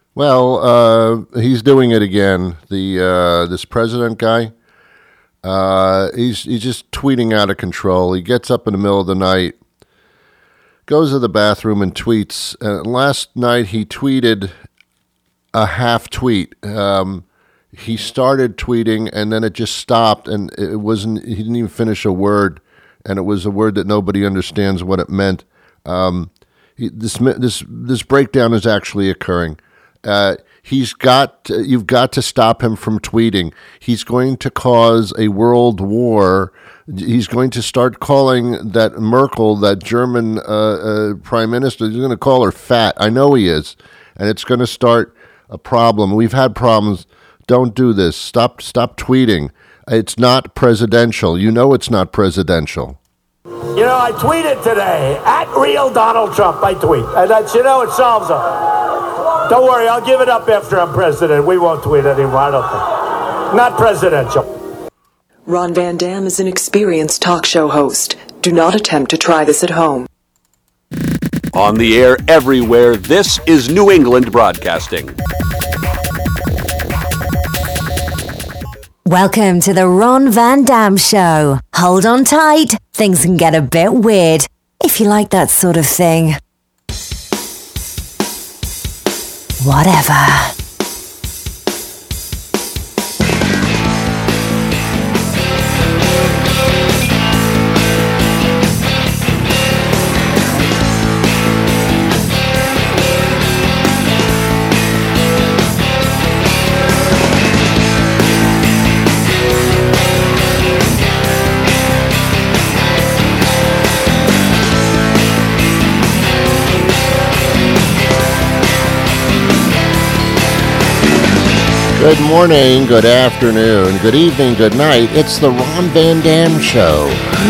Well, he's doing it again. This president guy, he's just tweeting out of control. He gets up in the middle of the night, goes to the bathroom and tweets. Last night he tweeted a half tweet. He started tweeting and then it just stopped, and it wasn't. He didn't even finish a word, and it was a word that nobody understands what it meant. This breakdown is actually occurring. You've got to stop him from tweeting. He's going to cause a world war. He's going to start calling that Merkel, that German prime minister, he's going to call her fat. I know he is. And it's going to start a problem. We've had problems. Don't do this. Stop tweeting. It's not presidential. You know it's not presidential. You know, I tweeted today, at real Donald Trump, I tweet. And that's, it solves it. Don't worry, I'll give it up after I'm president. We won't tweet anymore, I don't think. Not presidential. Ron Van Dam is an experienced talk show host. Do not attempt to try this at home. On the air everywhere, this is New England Broadcasting. Welcome to the Ron Van Dam Show. Hold on tight. Things can get a bit weird, if you like that sort of thing. Whatever. Good morning, good afternoon, good evening, good night. It's the Ron Van Dam Show.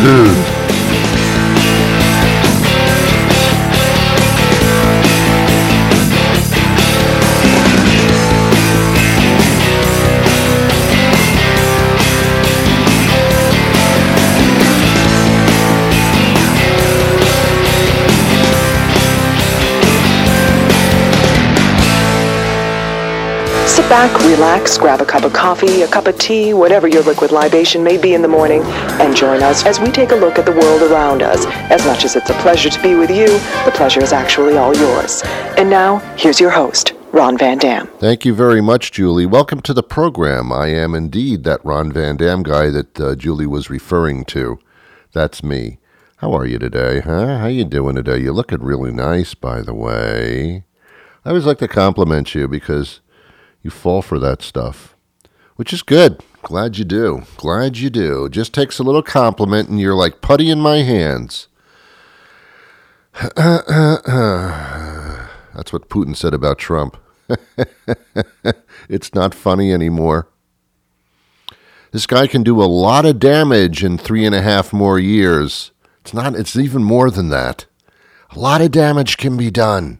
Sit back, relax, grab a cup of coffee, a cup of tea, whatever your liquid libation may be in the morning, and join us as we take a look at the world around us. As much as it's a pleasure to be with you, the pleasure is actually all yours. And now, here's your host, Ron Van Dam. Thank you very much, Julie. Welcome to the program. I am indeed that Ron Van Dam guy that Julie was referring to. That's me. How are you today, huh? How you doing today? You're looking really nice, by the way. I always like to compliment you because you fall for that stuff, which is good. Glad you do. Glad you do. Just takes a little compliment and you're like putty in my hands. That's what Putin said about Trump. It's not funny anymore. This guy can do a lot of damage in 3.5 more years. It's even more than that. A lot of damage can be done.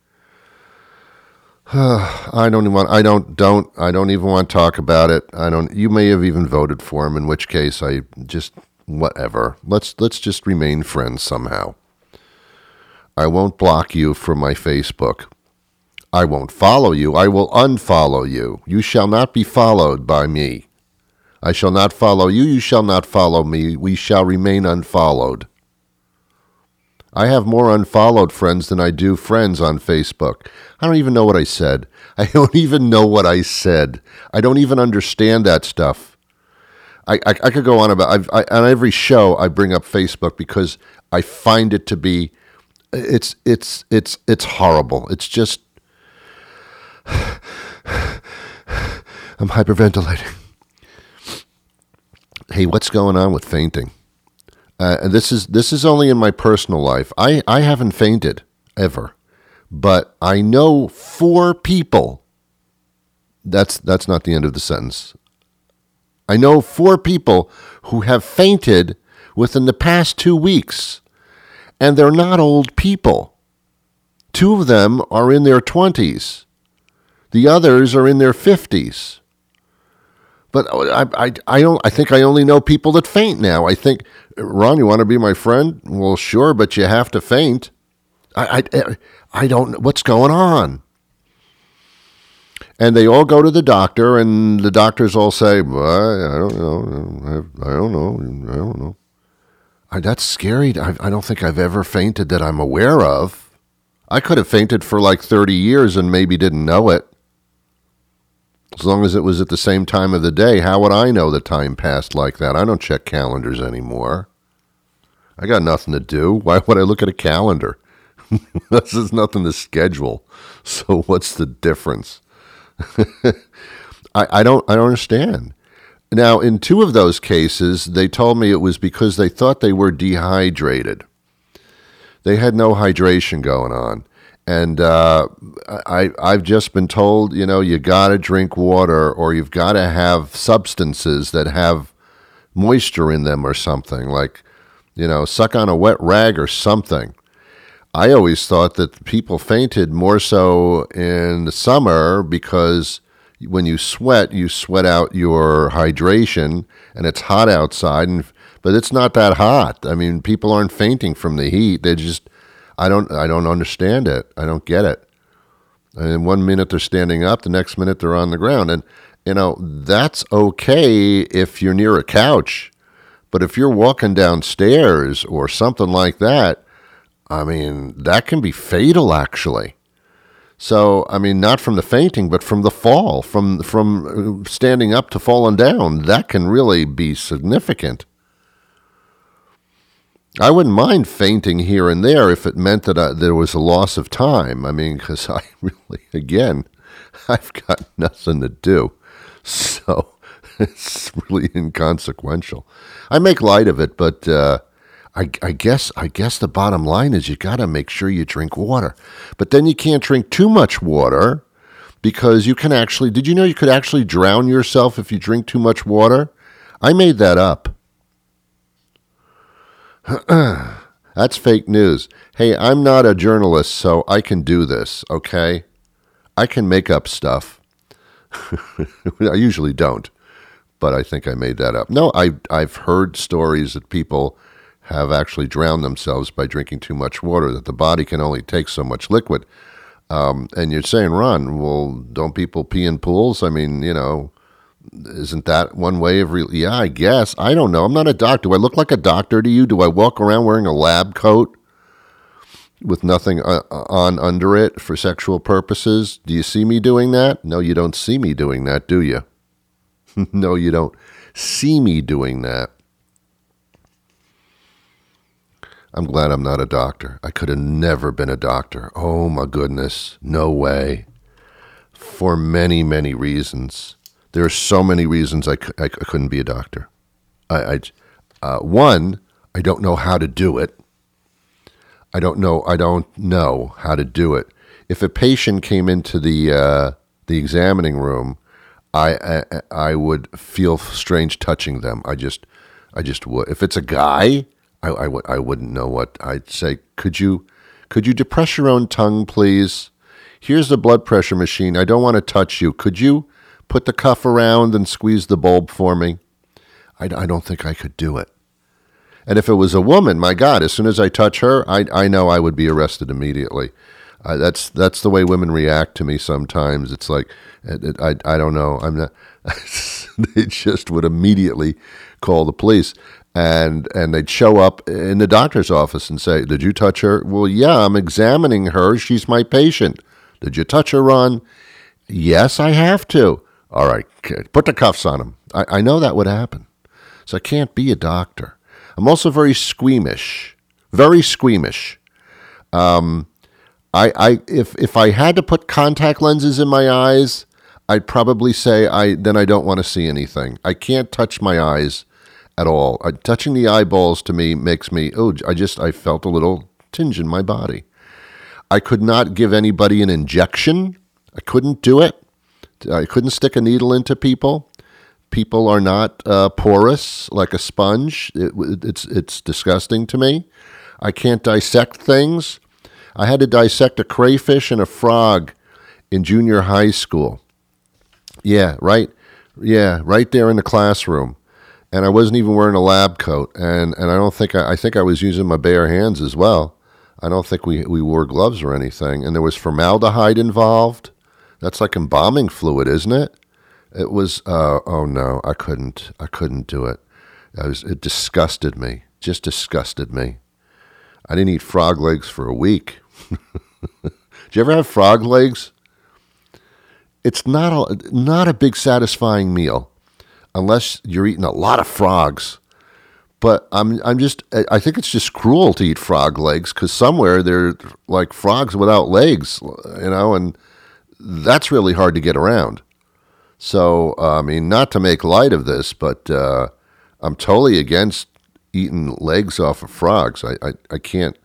I don't even want to talk about it. You may have even voted for him, in which case I just, whatever. Let's just remain friends somehow. I won't block you from my Facebook. I won't follow you. I will unfollow you. You shall not be followed by me. I shall not follow you. You shall not follow me. We shall remain unfollowed. I have more unfollowed friends than I do friends on Facebook. I don't even know what I said. I don't even know what I said. I don't even understand that stuff. I could go on about. On every show I bring up Facebook because I find it to be. It's horrible. It's just. I'm hyperventilating. Hey, what's going on with fainting? This is only in my personal life. I haven't fainted ever, but I know 4 people. That's not the end of the sentence. I know 4 people who have fainted within the past 2 weeks, and they're not old people. 2 of them are in their 20s. The others are in their 50s. But I think I only know people that faint now. I think, Ron, you want to be my friend? Well, sure, but you have to faint. I don't know what's going on. And they all go to the doctor, and the doctors all say, well, I don't know. I don't know. That's scary. I don't think I've ever fainted that I'm aware of. I could have fainted for like 30 years and maybe didn't know it. As long as it was at the same time of the day, how would I know the time passed like that? I don't check calendars anymore. I got nothing to do. Why would I look at a calendar? This is nothing to schedule. So what's the difference? I don't understand. Now, in 2 of those cases, they told me it was because they thought they were dehydrated. They had no hydration going on. And I've just been told, you got to drink water, or you've got to have substances that have moisture in them or something, like, suck on a wet rag or something. I always thought that people fainted more so in the summer because when you sweat out your hydration, and it's hot outside, but it's not that hot. I mean, people aren't fainting from the heat. They just, I don't understand it. I don't get it. And 1 minute they're standing up, the next minute they're on the ground. And, that's okay if you're near a couch. But if you're walking downstairs or something like that, I mean, that can be fatal, actually. So, I mean, not from the fainting, but from the fall, from standing up to falling down, that can really be significant. I wouldn't mind fainting here and there if it meant that there was a loss of time. I mean, because I really, again, I've got nothing to do. So it's really inconsequential. I make light of it, but I guess the bottom line is you got to make sure you drink water. But then you can't drink too much water because you can actually, did you know you could actually drown yourself if you drink too much water? I made that up. That's fake news. Hey, I'm not a journalist, so I can do this, okay? I can make up stuff. I usually don't, but I think I made that up. No, I've heard stories that people have actually drowned themselves by drinking too much water, that the body can only take so much liquid. And you're saying, Ron, well, don't people pee in pools? I mean, isn't that one way of yeah, I guess. I don't know. I'm not a doctor. Do I look like a doctor to you? Do I walk around wearing a lab coat with nothing on under it for sexual purposes? Do you see me doing that? No, you don't see me doing that, do you? No, you don't see me doing that. I'm glad I'm not a doctor. I could have never been a doctor. Oh, my goodness. No way. For many, many reasons. There are so many reasons I couldn't be a doctor. One, I don't know how to do it. I don't know how to do it. If a patient came into the examining room, I would feel strange touching them. I just would. If it's a guy, I wouldn't know what I'd say. Could you depress your own tongue, please? Here's the blood pressure machine. I don't want to touch you. Could you put the cuff around and squeeze the bulb for me? I don't think I could do it. And if it was a woman, my God, as soon as I touch her, I know I would be arrested immediately. That's the way women react to me sometimes. It's like, I don't know. I'm not. They just would immediately call the police. And they'd show up in the doctor's office and say, did you touch her? Well, yeah, I'm examining her. She's my patient. Did you touch her, Ron? Yes, I have to. All right, put the cuffs on him. I know that would happen. So I can't be a doctor. I'm also very squeamish. Very squeamish. If I had to put contact lenses in my eyes, I'd probably say then I don't want to see anything. I can't touch my eyes at all. Touching the eyeballs to me makes me, I felt a little tinge in my body. I could not give anybody an injection. I couldn't do it. I couldn't stick a needle into people. People are not porous like a sponge. It's disgusting to me. I can't dissect things. I had to dissect a crayfish and a frog in junior high school. Yeah, right there in the classroom. And I wasn't even wearing a lab coat. And I don't think, I think I was using my bare hands as well. I don't think we wore gloves or anything. And there was formaldehyde involved. That's like embalming fluid, isn't it? It was. Oh no, I couldn't do it. It disgusted me. Just disgusted me. I didn't eat frog legs for a week. Did you ever have frog legs? It's not a big satisfying meal, unless you're eating a lot of frogs. But I think it's just cruel to eat frog legs, because somewhere they're like frogs without legs, and that's really hard to get around. So, not to make light of this, but I'm totally against eating legs off of frogs. I can't.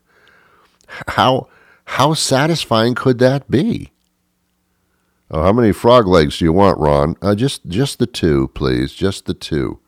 How satisfying could that be? Oh, how many frog legs do you want, Ron? Just the 2, please. Just the 2.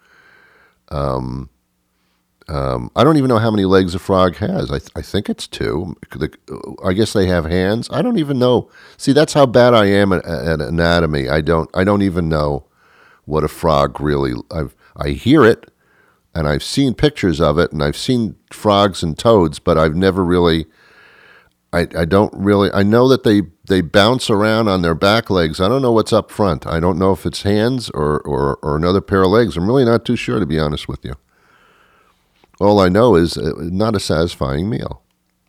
I don't even know how many legs a frog has. I think it's 2. I guess they have hands. I don't even know. See, that's how bad I am at anatomy. I don't even know what a frog really. I hear it, and I've seen pictures of it, and I've seen frogs and toads, but I've never really. I don't really. I know that they bounce around on their back legs. I don't know what's up front. I don't know if it's hands or another pair of legs. I'm really not too sure, to be honest with you. All I know is not a satisfying meal.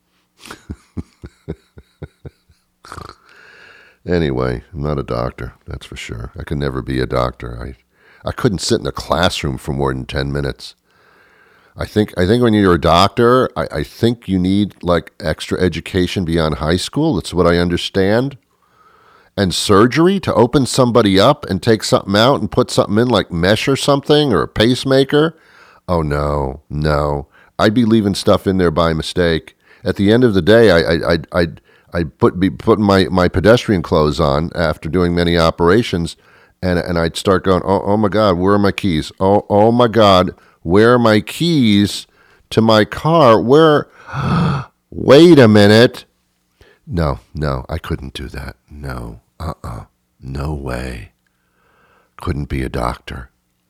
Anyway, I'm not a doctor, that's for sure. I could never be a doctor. I couldn't sit in a classroom for more than 10 minutes. I think when you're a doctor, I think you need like extra education beyond high school. That's what I understand. And surgery to open somebody up and take something out and put something in like mesh or something or a pacemaker. Oh, no. I'd be leaving stuff in there by mistake. At the end of the day, I'd be putting my pedestrian clothes on after doing many operations, and I'd start going, oh my God, where are my keys? Oh my God, where are my keys to my car? Wait a minute. No, I couldn't do that. No, no way. Couldn't be a doctor.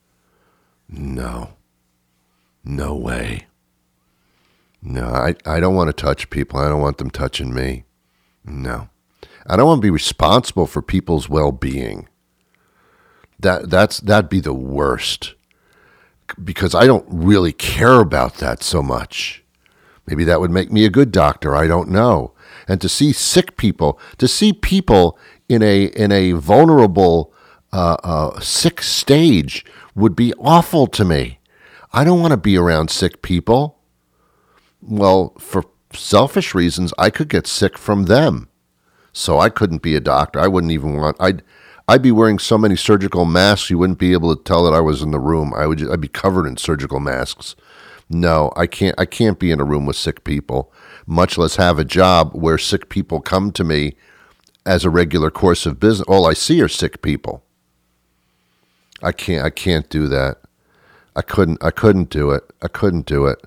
No way. No, I don't want to touch people. I don't want them touching me. No. I don't want to be responsible for people's well-being. That'd be the worst. Because I don't really care about that so much. Maybe that would make me a good doctor. I don't know. And to see sick people, in a vulnerable, sick stage would be awful to me. I don't want to be around sick people. Well, for selfish reasons, I could get sick from them. So I couldn't be a doctor. I wouldn't even want. I'd be wearing so many surgical masks you wouldn't be able to tell that I was in the room. I'd be covered in surgical masks. No, I can't be in a room with sick people, much less have a job where sick people come to me as a regular course of business. All I see are sick people. I can't do that. I couldn't do it. I couldn't do it.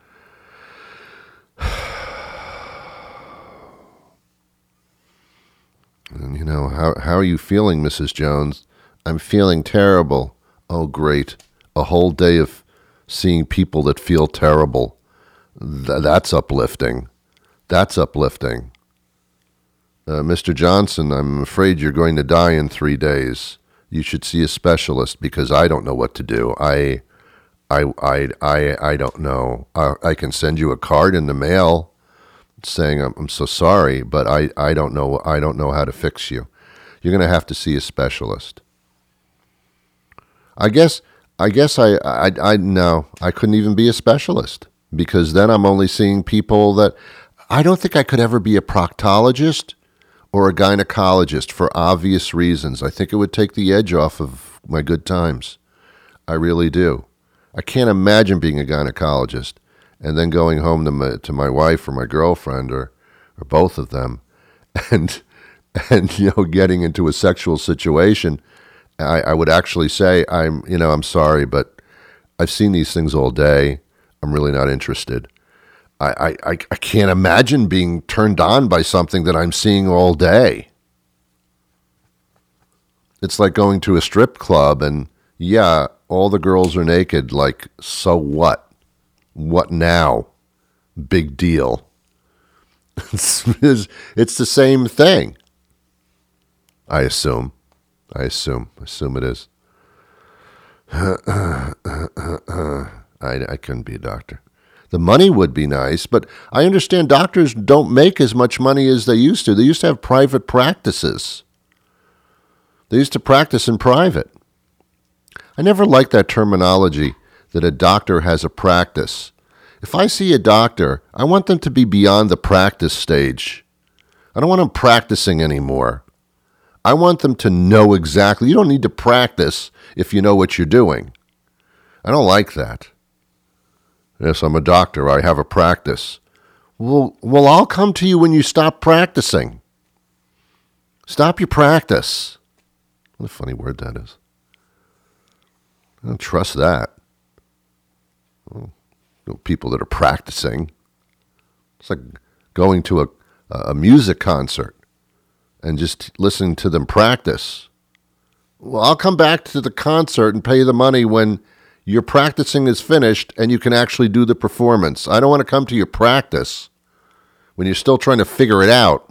And how are you feeling, Mrs. Jones? I'm feeling terrible. Oh, great. A whole day of seeing people that feel terrible. That's uplifting. That's uplifting. Mr. Johnson, I'm afraid you're going to die in 3 days. You should see a specialist because I don't know what to do. I don't know. I can send you a card in the mail saying I'm so sorry, but I don't know. I don't know how to fix you. You're going to have to see a specialist. I guess no. I couldn't even be a specialist because then I'm only seeing people that I don't think I could ever be a proctologist or a gynecologist for obvious reasons. I think it would take the edge off of my good times. I really do. I can't imagine being a gynecologist and then going home to my wife or my girlfriend or both of them and getting into a sexual situation. I would actually say, I'm sorry, but I've seen these things all day. I'm really not interested. I can't imagine being turned on by something that I'm seeing all day. It's like going to a strip club and, yeah, all the girls are naked. Like, so what? What now? Big deal. It's the same thing. I assume it is. I couldn't be a doctor. The money would be nice, but I understand doctors don't make as much money as they used to. They used to have private practices. They used to practice in private. I never liked that terminology that a doctor has a practice. If I see a doctor, I want them to be beyond the practice stage. I don't want them practicing anymore. I want them to know exactly. You don't need to practice if you know what you're doing. I don't like that. Yes, I'm a doctor. I have a practice. Well, I'll come to you when you stop practicing. Stop your practice. What a funny word that is. I don't trust that. Well, people that are practicing. It's like going to a music concert and just listening to them practice. Well, I'll come back to the concert and pay the money when your practicing is finished and you can actually do the performance. I don't want to come to your practice when you're still trying to figure it out.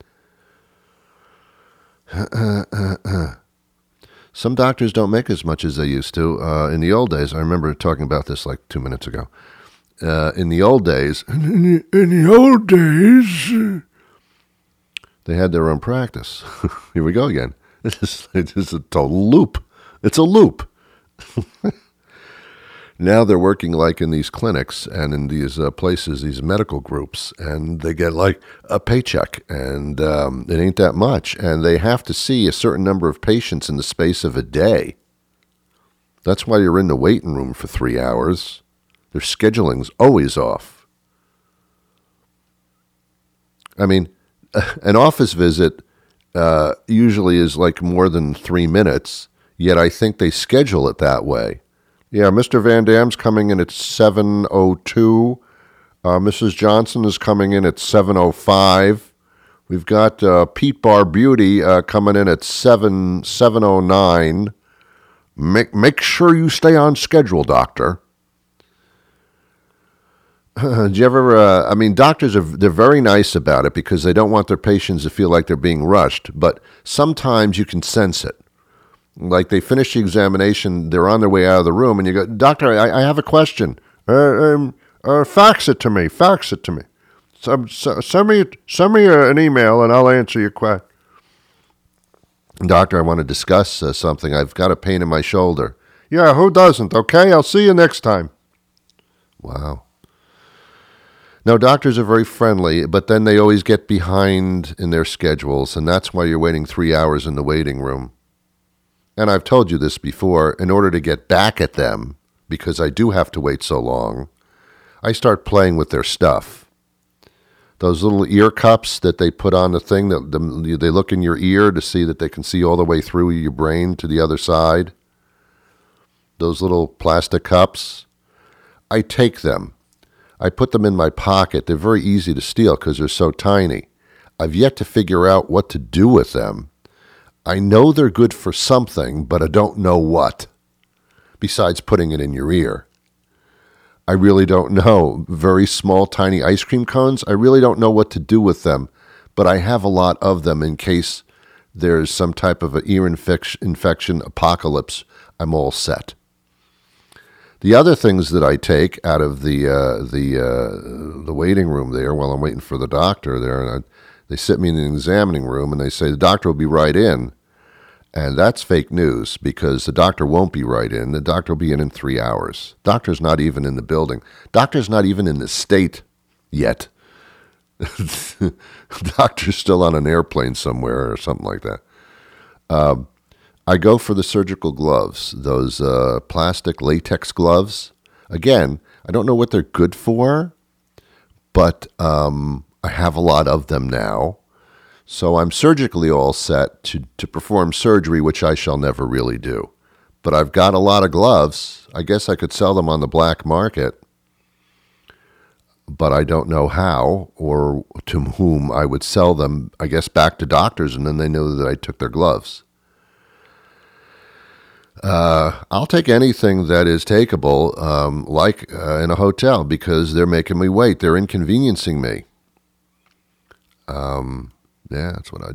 Some doctors don't make as much as they used to. In the old days, I remember talking about this like 2 minutes ago. In the old days, they had their own practice. Here we go again. It's a total loop. It's a loop. Now they're working like in these clinics and in these places, these medical groups, and they get like a paycheck, and it ain't that much. And they have to see a certain number of patients in the space of a day. That's why you're in the waiting room for 3 hours. Their scheduling's always off. I mean, an office visit usually is like more than 3 minutes, yet I think they schedule it that way. Yeah, Mr. Van Dam's coming in at 7:02. Mrs. Johnson is coming in at 7:05. We've got Pete Barbuti coming in at 7:09. Make sure you stay on schedule, doctor. Do you ever, doctors they're very nice about it because they don't want their patients to feel like they're being rushed, but sometimes you can sense it. Like they finish the examination, they're on their way out of the room, and you go, doctor, I have a question. Fax it to me. Send me an email, and I'll answer your question. Doctor, I want to discuss something. I've got a pain in my shoulder. Yeah, who doesn't? Okay, I'll see you next time. Wow. No, doctors are very friendly, but then they always get behind in their schedules, and that's why you're waiting 3 hours in the waiting room. And I've told you this before, in order to get back at them, because I do have to wait so long, I start playing with their stuff. Those little ear cups that they put on the thing, they look in your ear to see that they can see all the way through your brain to the other side. Those little plastic cups. I take them. I put them in my pocket. They're very easy to steal because they're so tiny. I've yet to figure out what to do with them. I know they're good for something, but I don't know what, besides putting it in your ear. I really don't know. Very small, tiny ice cream cones, I really don't know what to do with them, but I have a lot of them in case there's some type of an ear infection apocalypse. I'm all set. The other things that I take out of the waiting room there while I'm waiting for the doctor there, and they sit me in the examining room and they say, the doctor will be right in. And that's fake news because the doctor won't be right in. The doctor will be in 3 hours. Doctor's not even in the building. Doctor's not even in the state yet. Doctor's still on an airplane somewhere or something like that. I go for the surgical gloves, those plastic latex gloves. Again, I don't know what they're good for, but I have a lot of them now, so I'm surgically all set to perform surgery, which I shall never really do. But I've got a lot of gloves. I guess I could sell them on the black market, but I don't know how or to whom I would sell them, I guess back to doctors, and then they know that I took their gloves. I'll take anything that is takeable, like in a hotel, because they're making me wait. They're inconveniencing me. Yeah, that's what I do.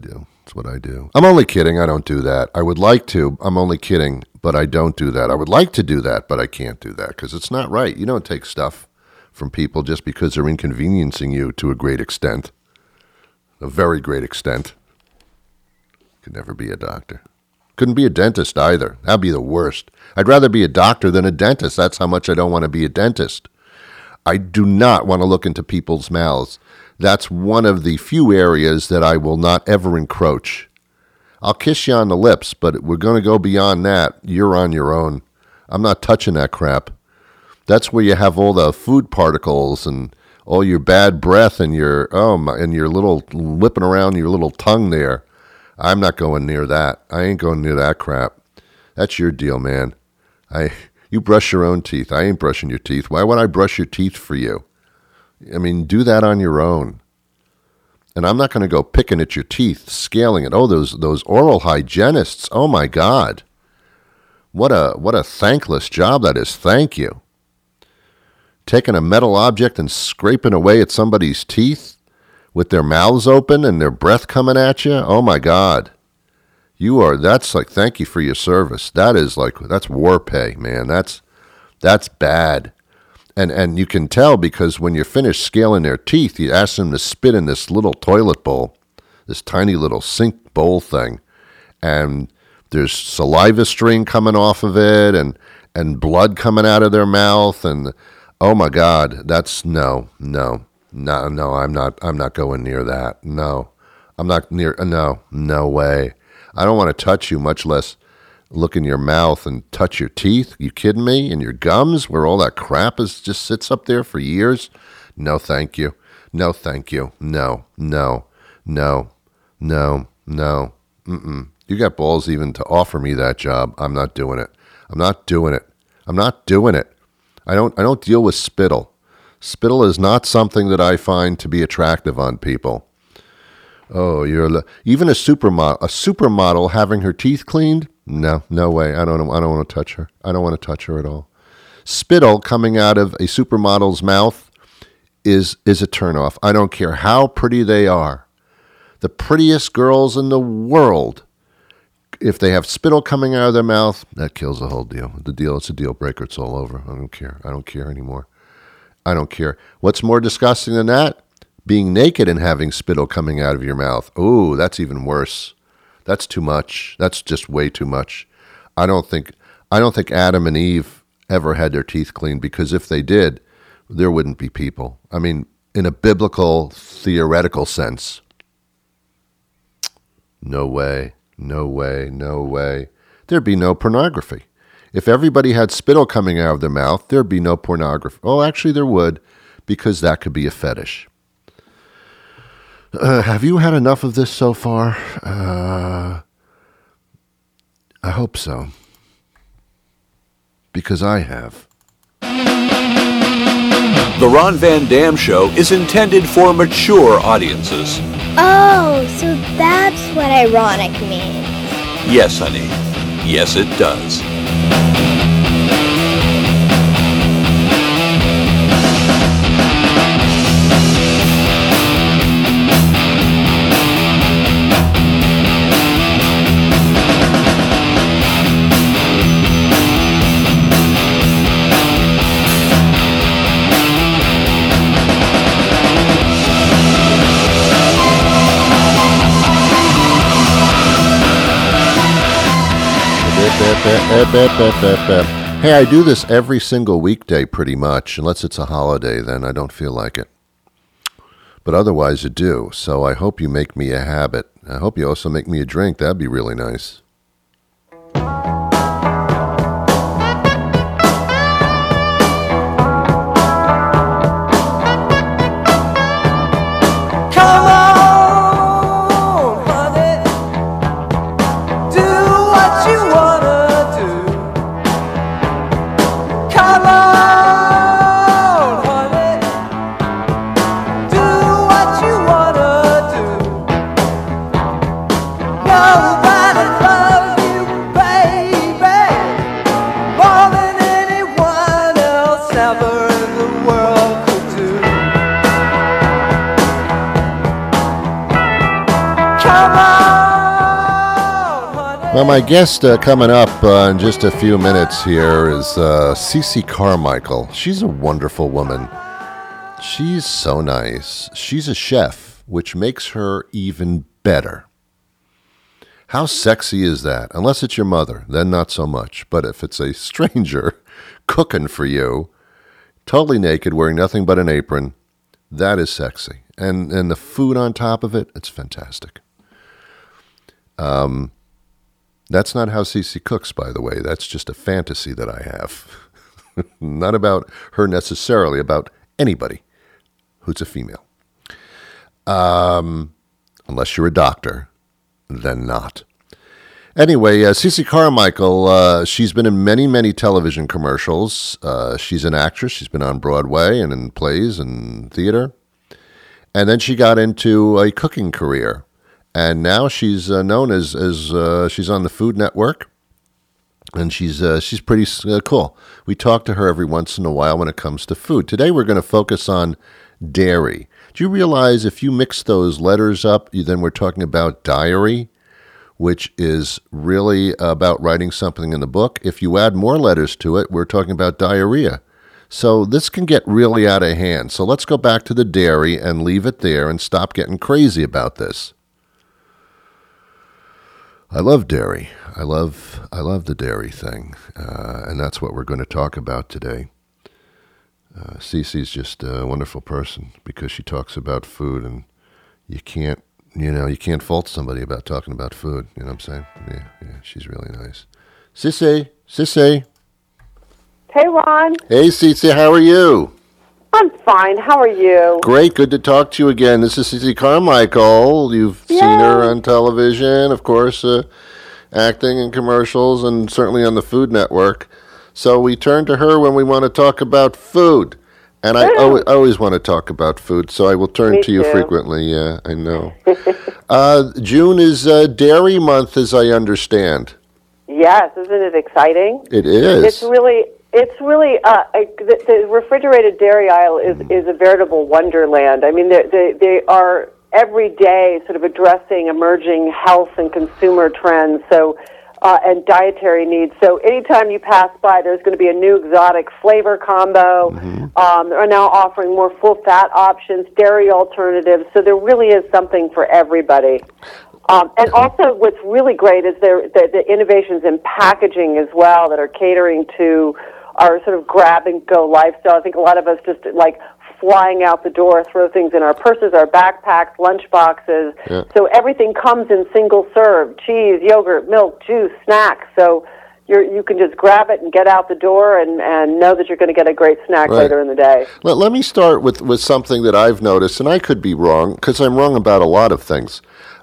That's what I do. I'm only kidding. I don't do that. I would like to. I'm only kidding, but I don't do that. I would like to do that, but I can't do that because it's not right. You don't take stuff from people just because they're inconveniencing you to a great extent, a very great extent. Could never be a doctor. Couldn't be a dentist either. That'd be the worst. I'd rather be a doctor than a dentist. That's how much I don't want to be a dentist. I do not want to look into people's mouths. That's one of the few areas that I will not ever encroach. I'll kiss you on the lips, but we're going to go beyond that. You're on your own. I'm not touching that crap. That's where you have all the food particles and all your bad breath and your little whipping around your little tongue there. I'm not going near that. I ain't going near that crap. That's your deal, man. You brush your own teeth. I ain't brushing your teeth. Why would I brush your teeth for you? I mean, do that on your own. And I'm not going to go picking at your teeth, scaling it. Oh, those oral hygienists. Oh my God. What a thankless job that is. Thank you. Taking a metal object and scraping away at somebody's teeth with their mouths open and their breath coming at you. Oh my God. That's like, thank you for your service. That's war pay, man. That's bad. And you can tell because when you're finished scaling their teeth, you ask them to spit in this little toilet bowl, this tiny little sink bowl thing. And there's saliva stream coming off of it and blood coming out of their mouth. And oh my God, that's no, I'm not going near that. No, I'm not near, no way. I don't want to touch you, much less look in your mouth and touch your teeth. You kidding me? And your gums, where all that crap just sits up there for years? No, thank you. No, thank you. No. Mm-mm. You got balls even to offer me that job. I'm not doing it. I'm not doing it. I don't deal with spittle. Spittle is not something that I find to be attractive on people. Oh, even a supermodel having her teeth cleaned? No way. I don't want to touch her. I don't want to touch her at all. Spittle coming out of a supermodel's mouth is a turnoff. I don't care how pretty they are. The prettiest girls in the world, if they have spittle coming out of their mouth, that kills the whole deal. It's a deal breaker. It's all over. I don't care. I don't care anymore. I don't care. What's more disgusting than that? Being naked and having spittle coming out of your mouth. Oh, that's even worse. That's too much. That's just way too much. I don't think Adam and Eve ever had their teeth cleaned, because if they did, there wouldn't be people. I mean, in a biblical, theoretical sense. No way. There'd be no pornography. If everybody had spittle coming out of their mouth, there'd be no pornography. Oh, actually there would, because that could be a fetish. Have you had enough of this so far? I hope so. Because I have. The Ron Van Dam Show is intended for mature audiences. Oh, so that's what ironic means. Yes, honey. Yes, it does. Hey, I do this every single weekday pretty much, unless it's a holiday, then I don't feel like it. But otherwise I do, so I hope you make me a habit. I hope you also make me a drink. That'd be really nice. Come on. Well, my guest coming up in just a few minutes here is Cece Carmichael. She's a wonderful woman. She's so nice. She's a chef, which makes her even better. How sexy is that? Unless it's your mother, then not so much. But if it's a stranger cooking for you, totally naked, wearing nothing but an apron, that is sexy. And the food on top of it, it's fantastic. That's not how Cece cooks, by the way. That's just a fantasy that I have. Not about her necessarily, about anybody who's a female. Unless you're a doctor, then not. Anyway, Cece Carmichael, she's been in many, many television commercials. She's an actress. She's been on Broadway and in plays and theater. And then she got into a cooking career. And now she's known as she's on the Food Network, and she's pretty cool. We talk to her every once in a while when it comes to food. Today we're going to focus on dairy. Do you realize if you mix those letters up, then we're talking about diary, which is really about writing something in the book. If you add more letters to it, we're talking about diarrhea. So this can get really out of hand. So let's go back to the dairy and leave it there and stop getting crazy about this. I love dairy. I love the dairy thing, and that's what we're going to talk about today. Cece's just a wonderful person because she talks about food, and you can't fault somebody about talking about food. You know what I'm saying? Yeah, she's really nice. Cece. Hey, Ron. Hey, Cece, how are you? I'm fine. How are you? Great. Good to talk to you again. This is Cece Carmichael. You've seen her on television, of course, acting in commercials, and certainly on the Food Network. So we turn to her when we want to talk about food. And I always want to talk about food, so I will turn to you frequently. Yeah, I know. June is Dairy Month, as I understand. Yes. Isn't it exciting? It is. It's really the refrigerated dairy aisle is a veritable wonderland. I mean, they are every day sort of addressing emerging health and consumer trends. So. And dietary needs. So anytime you pass by, there's going to be a new exotic flavor combo. They're now offering more full-fat options, dairy alternatives. So there really is something for everybody. And also what's really great is the innovations in packaging as well that are catering to our sort of grab-and-go lifestyle. I think a lot of us just like flying out the door, throw things in our purses, our backpacks, lunch boxes. Yeah. So everything comes in single serve: cheese, yogurt, milk, juice, snacks. So you can just grab it and get out the door and know that you're going to get a great snack later in the day. Let me start with something that I've noticed, and I could be wrong because I'm wrong about a lot of things.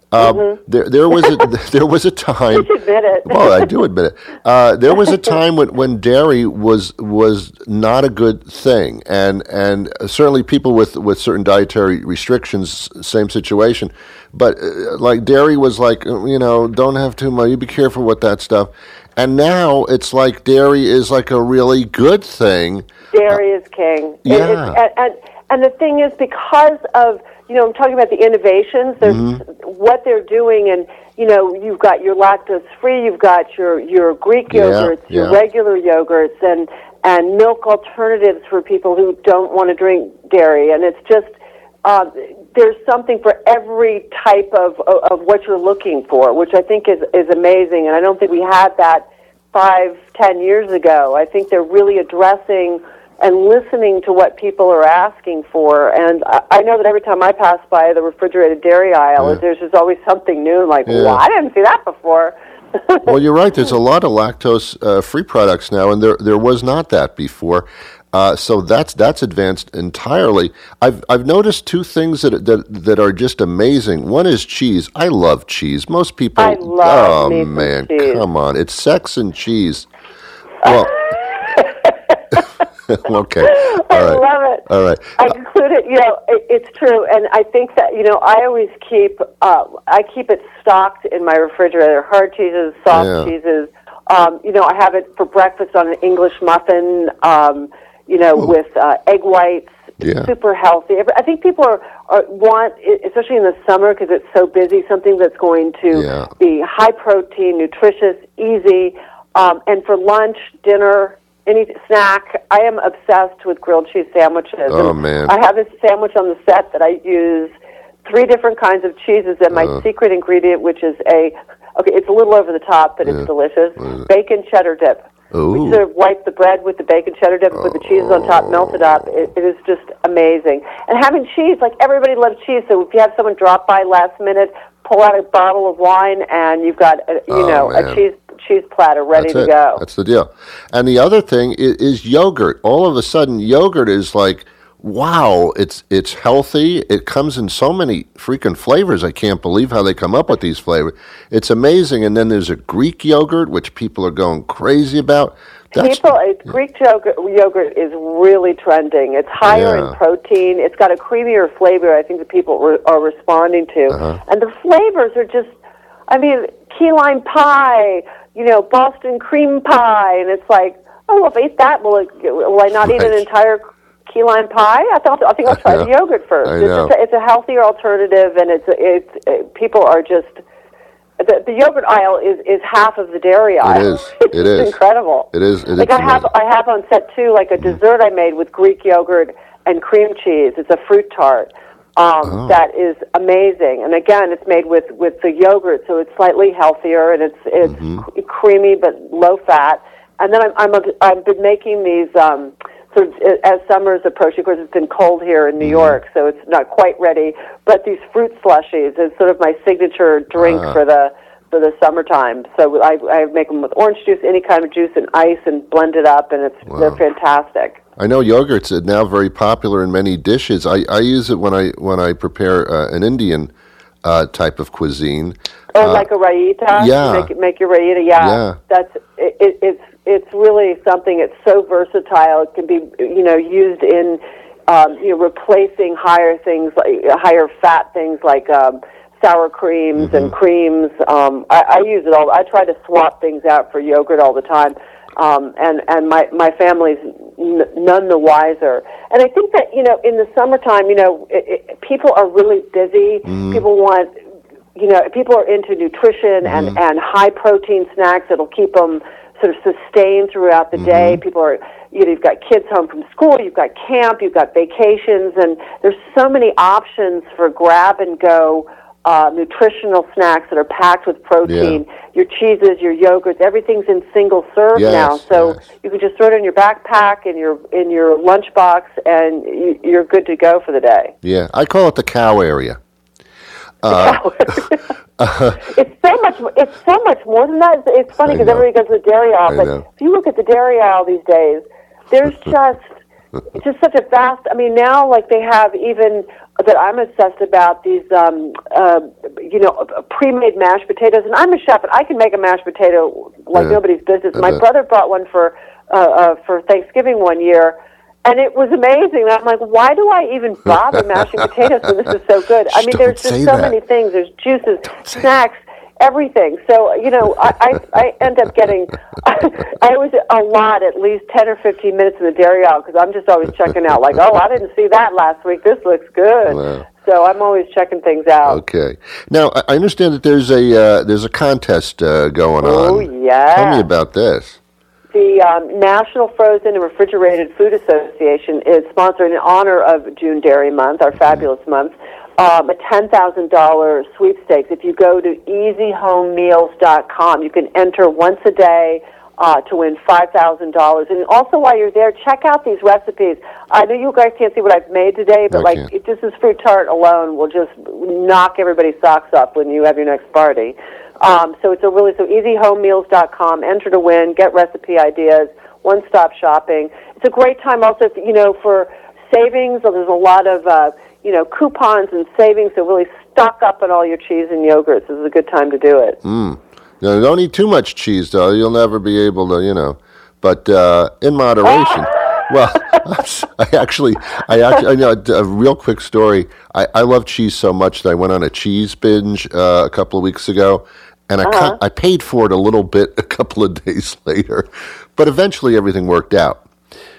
There was a time. You should admit it. Well, I do admit it. There was a time when dairy was not a good thing, and certainly people with certain dietary restrictions, same situation. But like dairy was like, don't have too much. You be careful with that stuff. And now it's like dairy is like a really good thing. Dairy is king. Yeah. And the thing is, because of I'm talking about the innovations. There's what they're doing, and you've got your lactose-free, you've got your Greek yogurts, your regular yogurts, and milk alternatives for people who don't want to drink dairy. And it's just there's something for every type of what you're looking for, which I think is amazing. And I don't think we had that 5-10 years ago. I think they're really addressing and listening to what people are asking for. And I know that every time I pass by the refrigerated dairy aisle, there's just always something new. I'm like, well, I didn't see that before. Well, you're right. There's a lot of lactose-free products now, and there was not that before. So that's advanced entirely. I've noticed two things that are just amazing. One is cheese. I love cheese. Most people. I love cheese. Come on, it's sex and cheese. Well. Okay. I love it. All right. I include it. It's true, and I think that I always keep it stocked in my refrigerator. Hard cheeses, soft cheeses. I have it for breakfast on an English muffin. With egg whites super healthy. I think people want, especially in the summer because it's so busy, something that's going to be high protein, nutritious, easy, and for lunch, dinner, any snack. I am obsessed with grilled cheese sandwiches. Oh, man. I have this sandwich on the set that I use 3 different kinds of cheeses, and my secret ingredient, which is it's a little over the top, but it's delicious, bacon cheddar dip. Ooh. We sort of wipe the bread with the bacon cheddar dip and put the cheese on top, melt it up. It is just amazing. And having cheese, like everybody loves cheese, so if you have someone drop by last minute, pull out a bottle of wine, and you've got a cheese platter ready to go. That's the deal. And the other thing is yogurt. All of a sudden, yogurt is like, wow, it's healthy. It comes in so many freaking flavors. I can't believe how they come up with these flavors. It's amazing. And then there's a Greek yogurt, which people are going crazy about. Greek yogurt is really trending. It's higher in protein. It's got a creamier flavor, I think, that people are responding to. And the flavors are just, key lime pie, Boston cream pie. And it's like, oh, if I eat that, will I not eat an entire key lime pie? I think I'll try the yogurt first. It's a healthier alternative, and people are just the yogurt aisle is half of the dairy aisle. It is. It's incredible. It is. I have on set too, like a dessert I made with Greek yogurt and cream cheese. It's a fruit tart that is amazing. And again, it's made with the yogurt, so it's slightly healthier, and it's creamy but low fat. And then I've been making these. So as summer is approaching, of course, it's been cold here in New York, so it's not quite ready. But these fruit slushies is sort of my signature drink for the summertime. So I make them with orange juice, any kind of juice, and ice, and blend it up, and they're fantastic. I know yogurt's now very popular in many dishes. I use it when I prepare an Indian type of cuisine. Like a raita? Yeah. Make your raita, yeah. That's it's really something. It's so versatile. It can be used in replacing higher fat things like sour creams and creams. I use it all. I try to swap things out for yogurt all the time. And my family's none the wiser. And I think that in the summertime, people are really busy. People want. People are into nutrition and high protein snacks that'll keep them sort of sustained throughout the day. People are, you've got kids home from school, you've got camp, you've got vacations, and there's so many options for grab and go nutritional snacks that are packed with protein. Your cheeses, your yogurts, everything's in single serve now, so you can just throw it in your backpack, in your lunchbox, and you're good to go for the day. Yeah, I call it the cow area. It's so much more than that. It's funny because everybody goes to the dairy aisle, but if you look at the dairy aisle these days, there's just such a vast. Now like they have even that I'm obsessed about these pre-made mashed potatoes, and I'm a chef, and I can make a mashed potato like nobody's business. My brother brought one for Thanksgiving one year. And it was amazing. I'm like, why do I even bother mashing potatoes when this is so good? There's just so many things. There's juices, snacks, everything. So, I end up getting, I always allot at least 10 or 15 minutes in the dairy aisle because I'm just always checking out like, I didn't see that last week. This looks good. Wow. So I'm always checking things out. Okay. Now, I understand that there's a contest going on. Oh, yeah. Tell me about this. The National Frozen and Refrigerated Food Association is sponsoring in honor of June Dairy Month, our fabulous month, a $10,000 sweepstakes. If you go to easyhomemeals.com, you can enter once a day to win $5,000. And also while you're there, check out these recipes. I know you guys can't see what I've made today, but just this fruit tart alone will just knock everybody's socks off when you have your next party. So easyhomemeals.com, enter to win, get recipe ideas, one-stop shopping. It's a great time also, for savings. There's a lot of, coupons and savings, so really stock up on all your cheese and yogurts. This is a good time to do it. Now, don't eat too much cheese, though. You'll never be able to, but in moderation. Well, I know a real quick story. I love cheese so much that I went on a cheese binge a couple of weeks ago, and I paid for it a little bit a couple of days later, but eventually everything worked out.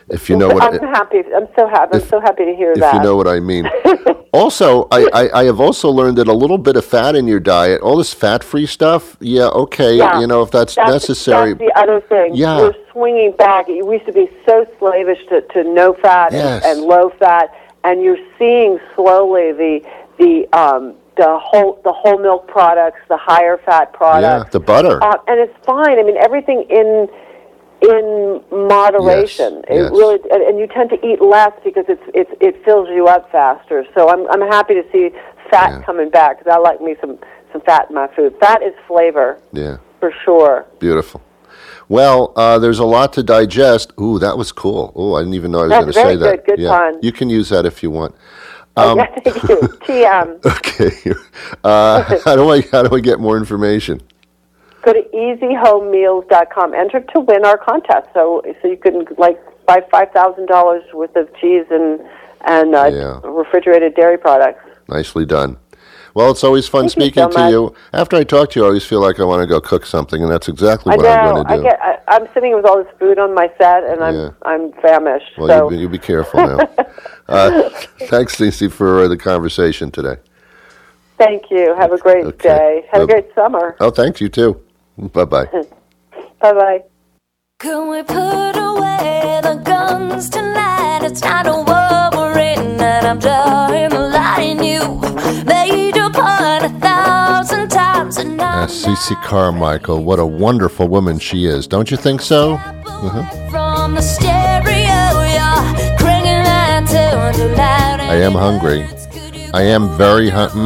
If you know what I'm happy. I'm so happy. I'm so happy to hear that. If you know what I mean. Also, I have also learned that a little bit of fat in your diet, all this fat-free stuff, if that's necessary. That's the other thing. Yeah. We're swinging back. We used to be so slavish to no fat and low fat, and you're seeing slowly the whole milk products, the higher fat products. Yeah, the butter. And it's fine. I mean, everything in moderation. Yes. Really, and you tend to eat less because it fills you up faster. So I'm happy to see fat coming back, because I like me some fat in my food. Fat is flavor. Yeah. For sure. Beautiful. Well, there's a lot to digest. Ooh, that was cool. Oh, I didn't even know I was going to say that. That's very good fun. You can use that if you want. Thank you. TM. Okay. How do I get more information? Go to easyhomemeals.com. Enter to win our contest, so you can buy $5,000 worth of cheese and refrigerated dairy products. Nicely done. Well, it's always fun speaking to you. After I talk to you, I always feel like I want to go cook something, and that's exactly what I'm going to do. I'm sitting with all this food on my set, and I'm famished. Well, so. you be careful now. Thanks, Cece, for the conversation today. Thank you. Have a great day. Have a great summer. Oh, thanks. You too. Bye-bye. Bye-bye. Can we put away the guns tonight? It's not a war we're in, and I'm drawing the line. You made your point 1,000 times, and Cece Carmichael, what a wonderful woman she is. Don't you think so? From the stereo, you're cringing and too loud. I am hungry. I am very hungry.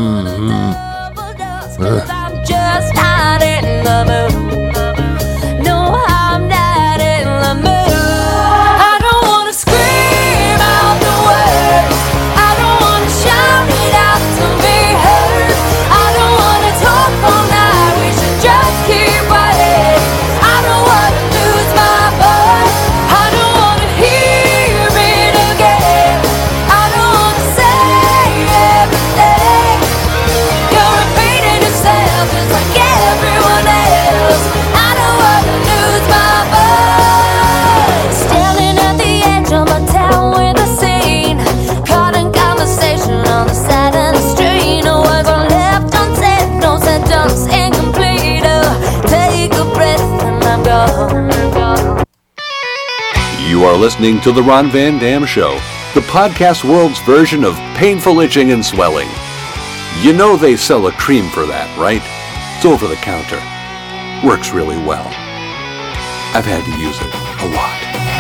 I'm just not in the mood. No, I'm not in the mood. I don't want to scream out the words. I don't want to shout it out to be heard. I don't want to talk all night. We should just keep quiet. I don't want to lose my voice. I don't want to hear it again. I don't want to say everything. You're repeating yourself just like everyone else. I don't want to lose my voice. Standing at the edge of a town with a scene, caught in conversation on the side of the street. No words are left unsaid, no sentence incomplete. Take a breath and I'm gone. You are listening to The Ron Van Dam Show, the podcast world's version of painful itching and swelling. You know they sell a cream for that, right? It's over the counter. Works really well. I've had to use it a lot.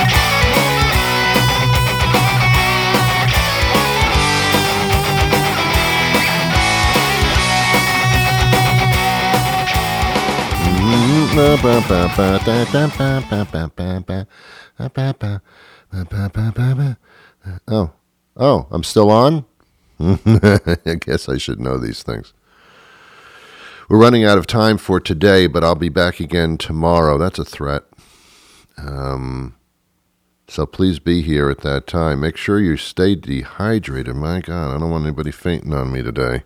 Oh, I'm still on? I guess I should know these things. We're running out of time for today, but I'll be back again tomorrow. That's a threat. So please be here at that time. Make sure you stay dehydrated. My God, I don't want anybody fainting on me today.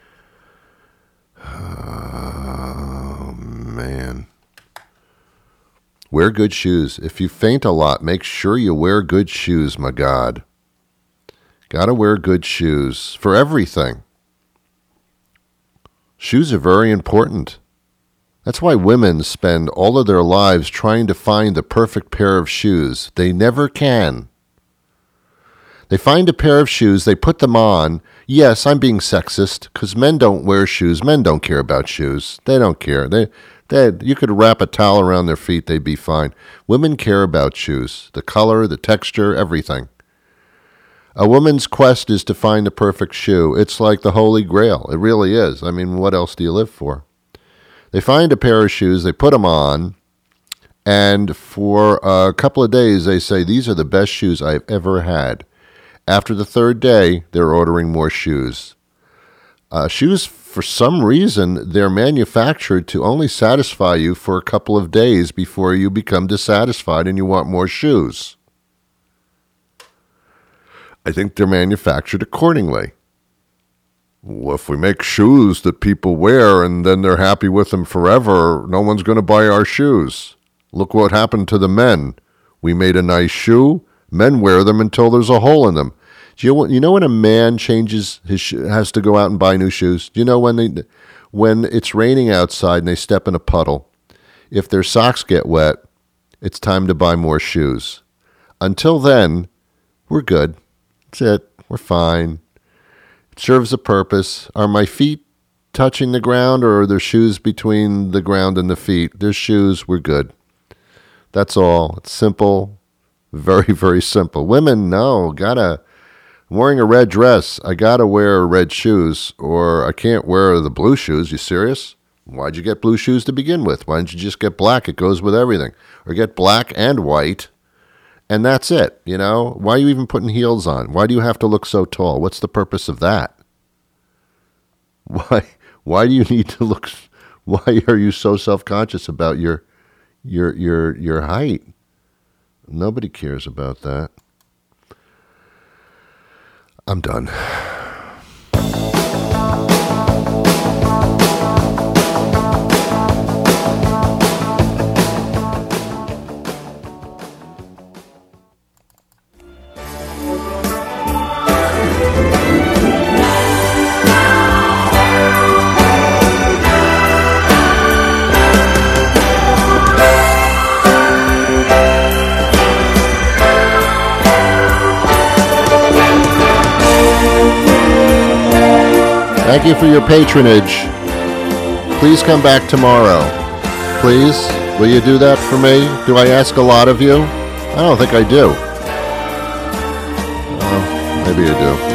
Oh, man. Wear good shoes. If you faint a lot, make sure you wear good shoes, my God. Gotta wear good shoes for everything. Shoes are very important. That's why women spend all of their lives trying to find the perfect pair of shoes. They never can. They find a pair of shoes, they put them on. Yes, I'm being sexist, because men don't wear shoes. Men don't care about shoes. They don't care. You could wrap a towel around their feet, they'd be fine. Women care about shoes. The color, the texture, everything. A woman's quest is to find the perfect shoe. It's like the Holy Grail. It really is. I mean, what else do you live for? They find a pair of shoes, they put them on, and for a couple of days they say, these are the best shoes I've ever had. After the third day, they're ordering more shoes. Shoes, for some reason, they're manufactured to only satisfy you for a couple of days before you become dissatisfied and you want more shoes. I think they're manufactured accordingly. Well, if we make shoes that people wear and then they're happy with them forever, no one's going to buy our shoes. Look what happened to the men. We made a nice shoe, Men wear them until there's a hole in them. Do you know when a man changes has to go out and buy new shoes? Do you know when it's raining outside and they step in a puddle? If their socks get wet, it's time to buy more shoes. Until then, we're good. That's it. We're fine. It serves a purpose. Are my feet touching the ground, or are there shoes between the ground and the feet? There's shoes. We're good. That's all. It's simple. Very, very simple. Women, no. I'm wearing a red dress. I gotta wear red shoes, or I can't wear the blue shoes. You serious? Why'd you get blue shoes to begin with? Why didn't you just get black? It goes with everything. Or get black and white, and that's it. You know? Why are you even putting heels on? Why do you have to look so tall? What's the purpose of that? Why do you need to look? Why are you so self-conscious about your height? Nobody cares about that. I'm done. Thank you for your patronage. Please come back tomorrow. Please? Will you do that for me? Do I ask a lot of you? I don't think I do. Maybe I do.